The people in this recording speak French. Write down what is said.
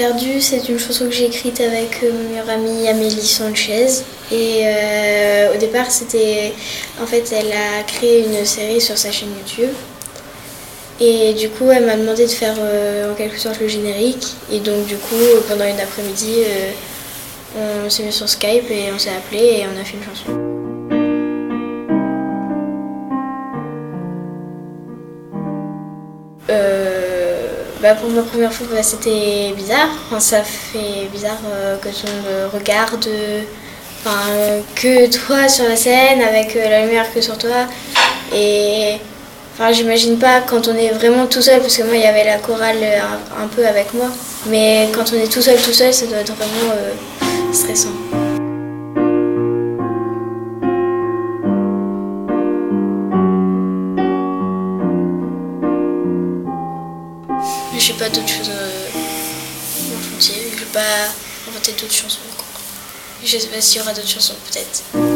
perdu, c'est une chanson que j'ai écrite avec mon meilleure amie Amélie Sanchez. Et au départ, en fait, elle a créé une série sur sa chaîne YouTube. Et du coup, elle m'a demandé de faire en quelque sorte le générique. Et donc, du coup, pendant une après-midi, on s'est mis sur Skype et on s'est appelé et on a fait une chanson. Pour ma première fois, c'était bizarre. Enfin, ça fait bizarre que tout le monde me regarde, que toi sur la scène avec la lumière que sur toi. Et j'imagine pas quand on est vraiment tout seul, parce que moi il y avait la chorale un peu avec moi. Mais quand on est tout seul, ça doit être vraiment stressant. Je sais pas d'autres choses en chantier, je vais pas inventer d'autres chansons encore. Je sais pas s'il y aura d'autres chansons, peut-être.